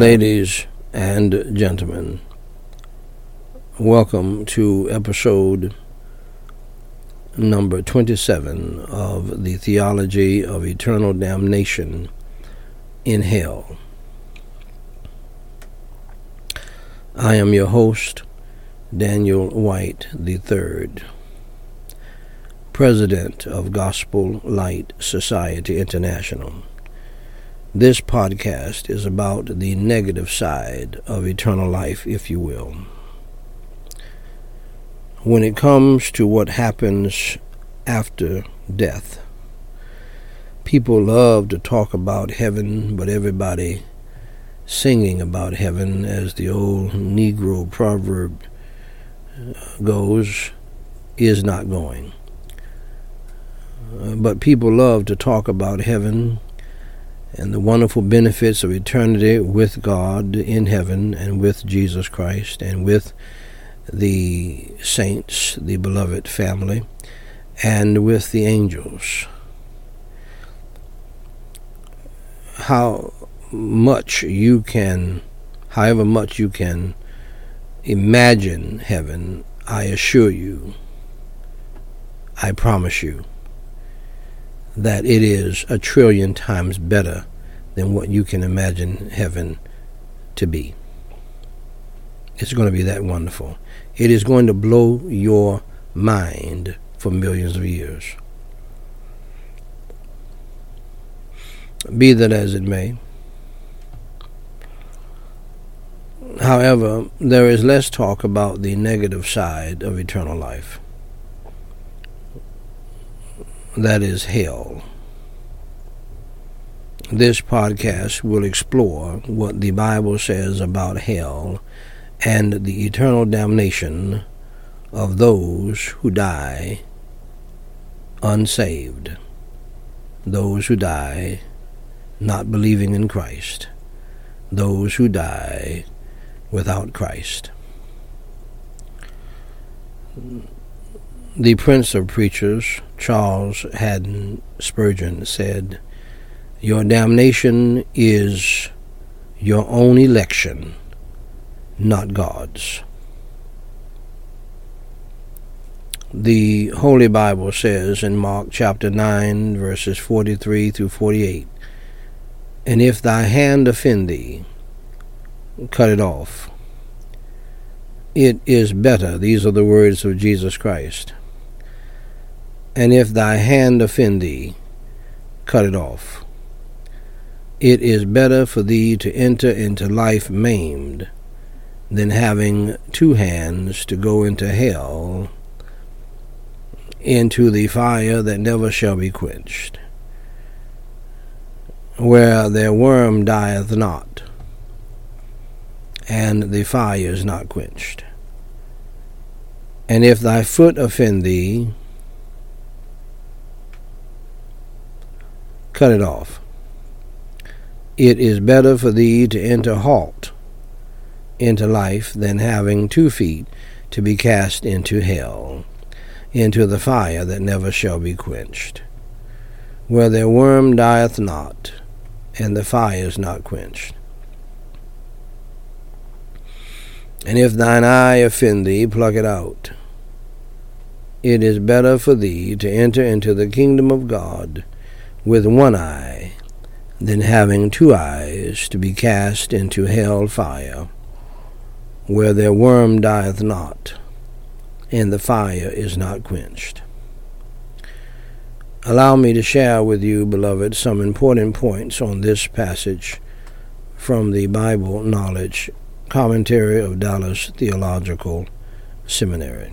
Ladies and gentlemen, welcome to episode number 27 of the Theology of Eternal Damnation in Hell. I am your host, Daniel White III, President of Gospel Light Society International. This podcast is about the negative side of eternal life, if you will. When it comes to what happens after death, people love to talk about heaven, but everybody singing about heaven, as the old Negro proverb goes, is not going. But people love to talk about heaven and the wonderful benefits of eternity with God in heaven and with Jesus Christ and with the saints, the beloved family, and with the angels. However much you can imagine heaven, I assure you, I promise you, that it is 1,000,000,000 times better than what you can imagine heaven to be. It's going to be that wonderful. It is going to blow your mind for millions of years. Be that as it may. However, there is less talk about the negative side of eternal life. That is hell. This podcast will explore what the Bible says about hell and the eternal damnation of those who die unsaved, those who die not believing in Christ, those who die without Christ. The Prince of Preachers, Charles Haddon Spurgeon, said, "Your damnation is your own election, not God's." The Holy Bible says in Mark chapter 9, verses 43 through 48, "And if thy hand offend thee, cut it off. It is better," these are the words of Jesus Christ, "and if thy hand offend thee, cut it off. It is better for thee to enter into life maimed than having two hands to go into hell, into the fire that never shall be quenched, where their worm dieth not, and the fire is not quenched. And if thy foot offend thee, cut it off. It is better for thee to enter halt into life than having 2 feet to be cast into hell, into the fire that never shall be quenched, where their worm dieth not, and the fire is not quenched. And if thine eye offend thee, pluck it out. It is better for thee to enter into the kingdom of God with 1 eye than having 2 eyes to be cast into hell fire, where their worm dieth not, and the fire is not quenched." Allow me to share with you, beloved, some important points on this passage from the Bible Knowledge Commentary of Dallas Theological Seminary.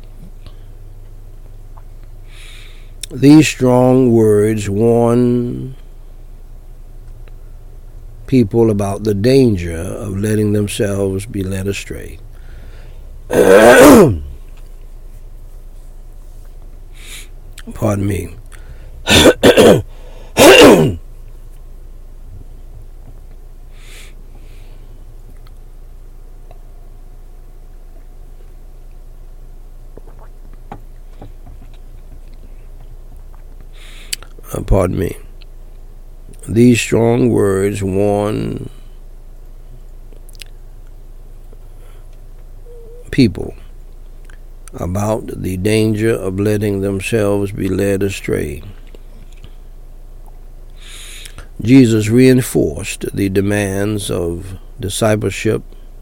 These strong words warn people about the danger of letting themselves be led astray. Pardon me. These strong words warn people about the danger of letting themselves be led astray. Jesus reinforced the demands of discipleship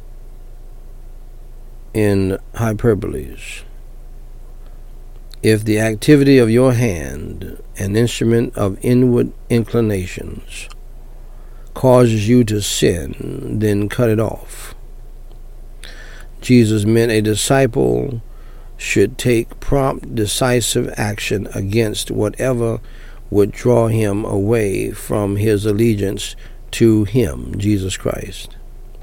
in hyperboles. If the activity of your hand, an instrument of inward inclinations, causes you to sin, then cut it off. Jesus meant a disciple should take prompt, decisive action against whatever would draw him away from his allegiance to him, Jesus Christ.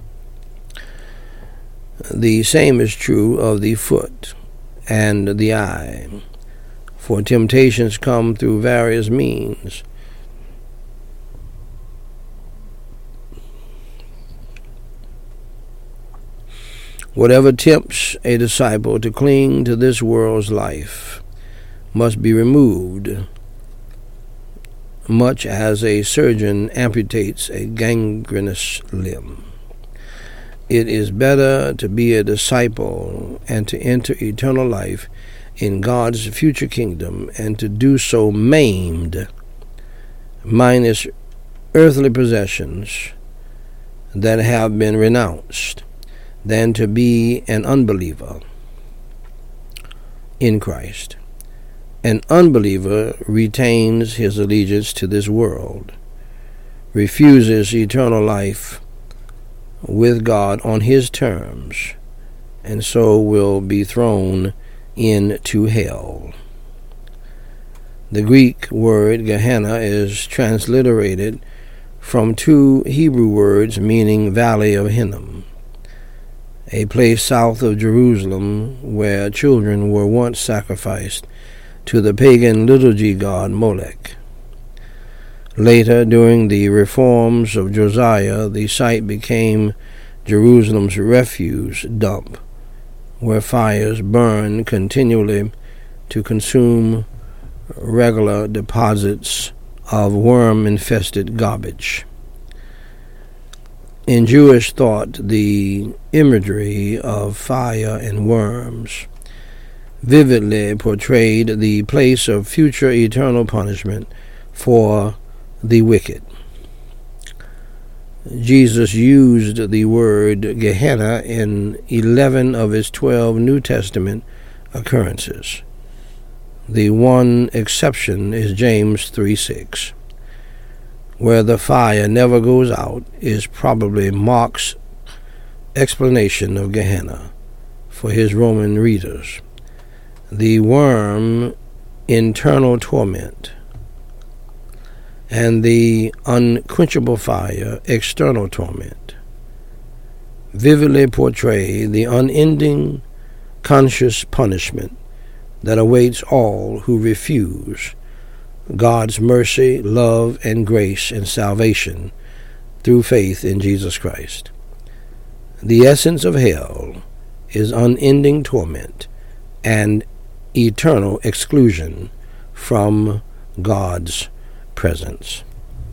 The same is true of the foot and the eye, for temptations come through various means. Whatever tempts a disciple to cling to this world's life must be removed, much as a surgeon amputates a gangrenous limb. It is better to be a disciple and to enter eternal life in God's future kingdom, and to do so maimed, minus earthly possessions that have been renounced, than to be an unbeliever in Christ. An unbeliever retains his allegiance to this world, refuses eternal life with God on his terms, and so will be thrown into hell. The Greek word Gehenna is transliterated from two Hebrew words meaning Valley of Hinnom, a place south of Jerusalem where children were once sacrificed to the pagan liturgy god Molech. Later, during the reforms of Josiah, the site became Jerusalem's refuse dump, where fires burned continually to consume regular deposits of worm-infested garbage. In Jewish thought, the imagery of fire and worms vividly portrayed the place of future eternal punishment for the wicked. Jesus used the word Gehenna in 11 of his 12 New Testament occurrences. The one exception is James 3:6, where the fire never goes out, is probably Mark's explanation of Gehenna for his Roman readers. The worm, internal torment, and the unquenchable fire, external torment, vividly portray the unending conscious punishment that awaits all who refuse God's mercy, love, and grace and salvation through faith in Jesus Christ. The essence of hell is unending torment and eternal exclusion from God's presence.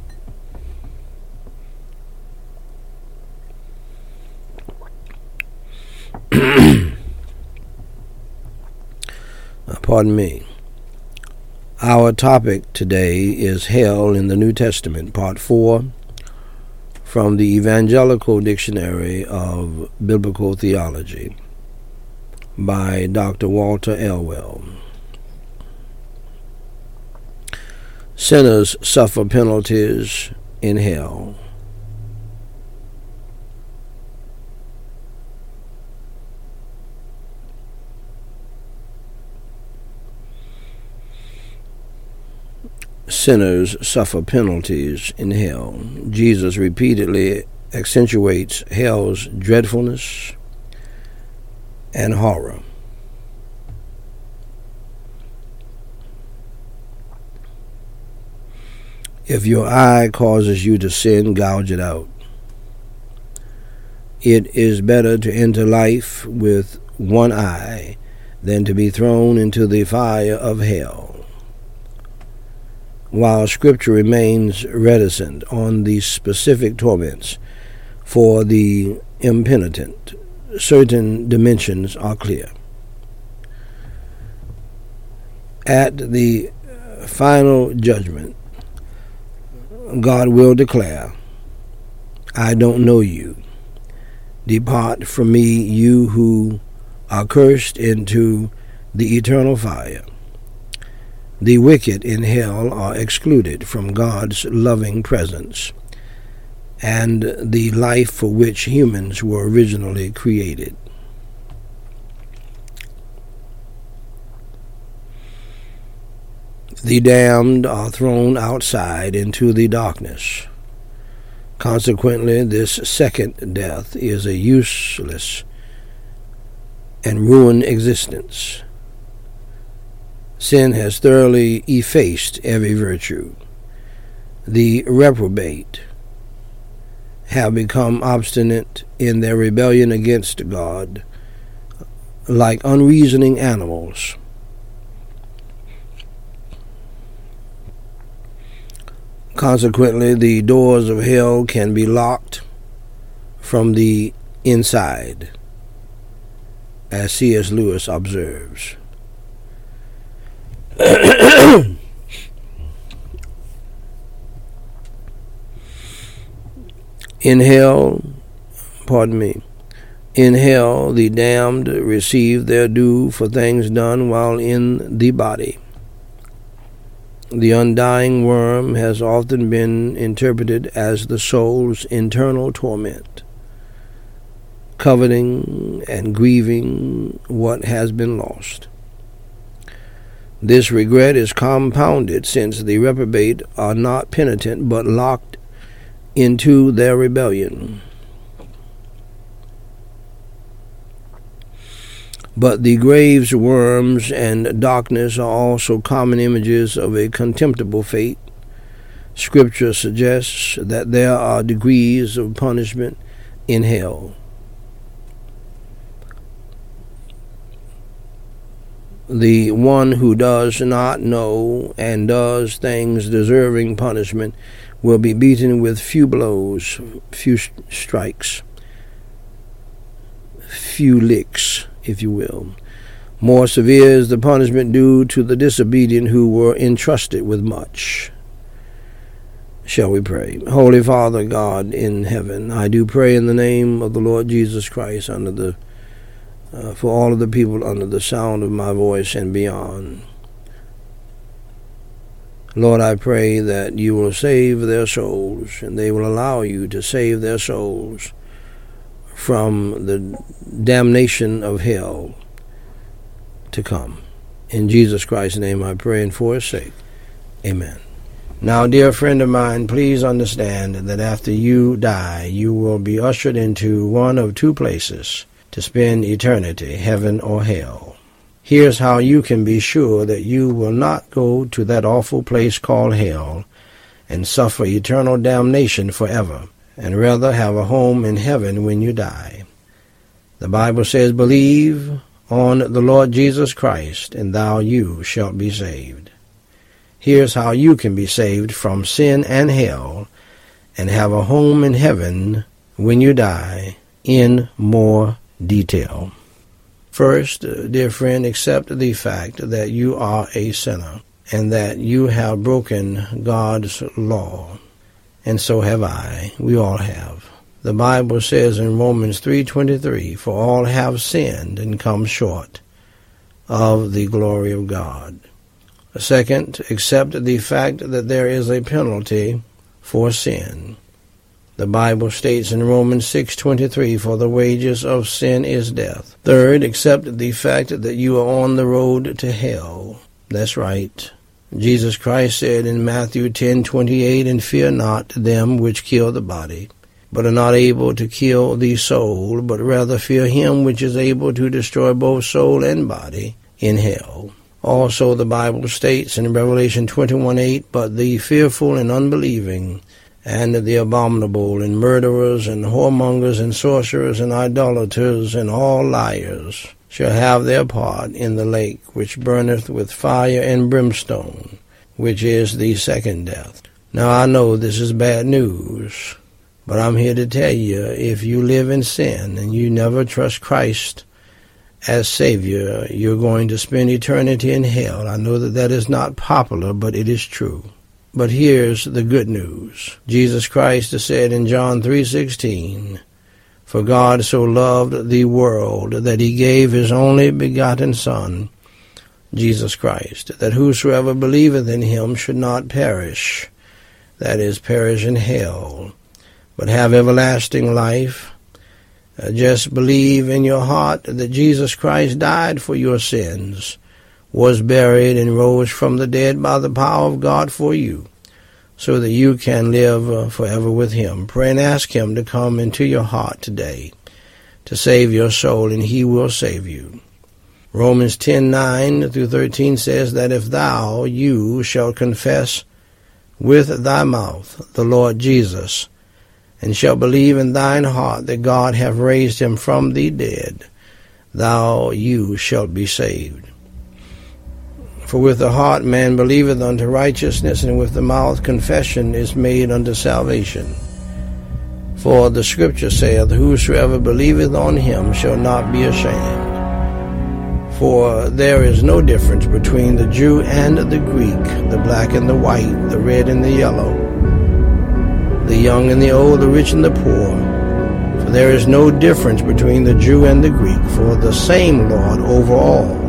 Pardon me. Our topic today is Hell in the New Testament, Part 4, from the Evangelical Dictionary of Biblical Theology by Dr. Walter Elwell. Sinners suffer penalties in hell. Sinners suffer penalties in hell. Jesus repeatedly accentuates hell's dreadfulness and horror. If your eye causes you to sin, gouge it out. It is better to enter life with one eye than to be thrown into the fire of hell. While Scripture remains reticent on the specific torments for the impenitent, certain dimensions are clear. At the final judgment, God will declare, I don't know you. Depart from me, you who are cursed, into the eternal fire. The wicked in hell are excluded from God's loving presence and the life for which humans were originally created. The damned are thrown outside into the darkness. Consequently, this second death is a useless and ruined existence. Sin has thoroughly effaced every virtue. The reprobate have become obstinate in their rebellion against God, like unreasoning animals. Consequently, the doors of hell can be locked from the inside, as C.S. Lewis observes. In hell, the damned receive their due for things done while in the body. The undying worm has often been interpreted as the soul's internal torment, coveting and grieving what has been lost. This regret is compounded since the reprobate are not penitent but locked into their rebellion. But the grave's worms and darkness are also common images of a contemptible fate. Scripture suggests that there are degrees of punishment in hell. The one who does not know and does things deserving punishment will be beaten with few blows, few strikes, few licks, if you will. More severe is the punishment due to the disobedient who were entrusted with much. Shall we pray? Holy Father God in heaven, I do pray in the name of the Lord Jesus Christ for all of the people under the sound of my voice and beyond. Lord, I pray that you will save their souls, and they will allow you to save their souls from the damnation of hell to come. In Jesus Christ's name I pray, and for his sake, amen. Now, dear friend of mine, please understand that after you die, you will be ushered into one of two places to spend eternity, heaven or hell. Here's how you can be sure that you will not go to that awful place called hell and suffer eternal damnation forever, and rather have a home in heaven when you die. The Bible says, believe on the Lord Jesus Christ, and you shalt be saved. Here's how you can be saved from sin and hell and have a home in heaven when you die in more detail. First, dear friend, accept the fact that you are a sinner and that you have broken God's law. And so have I. We all have. The Bible says in Romans 3:23, for all have sinned and come short of the glory of God. Second, accept the fact that there is a penalty for sin. The Bible states in Romans 6:23, for the wages of sin is death. Third, accept the fact that you are on the road to hell. That's right. Jesus Christ said in Matthew 10:28, and fear not them which kill the body, but are not able to kill the soul, but rather fear him which is able to destroy both soul and body in hell. Also the Bible states in Revelation 21:8, but the fearful and unbelieving, and the abominable, and murderers, and whoremongers, and sorcerers, and idolaters, and all liars shall have their part in the lake which burneth with fire and brimstone, which is the second death. Now I know this is bad news, But I'm here to tell you, if you live in sin and you never trust Christ as Savior, you're going to spend eternity in hell. I know that is not popular, but it is true. But here's the good news. Jesus Christ said in John 3:16, "For God so loved the world that he gave his only begotten Son, Jesus Christ, that whosoever believeth in him should not perish," that is, perish in hell, "but have everlasting life." Just believe in your heart that Jesus Christ died for your sins, was buried, and rose from the dead by the power of God for you, so that you can live forever with him. Pray and ask him to come into your heart today to save your soul, and he will save you. Romans 10:9-13 says that if you shall confess with thy mouth the Lord Jesus, and shall believe in thine heart that God hath raised him from the dead, you shalt be saved. For with the heart man believeth unto righteousness, and with the mouth confession is made unto salvation. For the Scripture saith, "Whosoever believeth on him shall not be ashamed." For there is no difference between the Jew and the Greek, the black and the white, the red and the yellow, the young and the old, the rich and the poor. For there is no difference between the Jew and the Greek, for the same Lord over all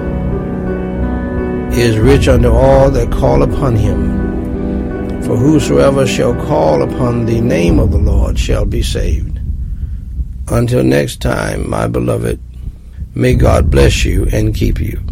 is rich unto all that call upon him. For whosoever shall call upon the name of the Lord shall be saved. Until next time, my beloved, may God bless you and keep you.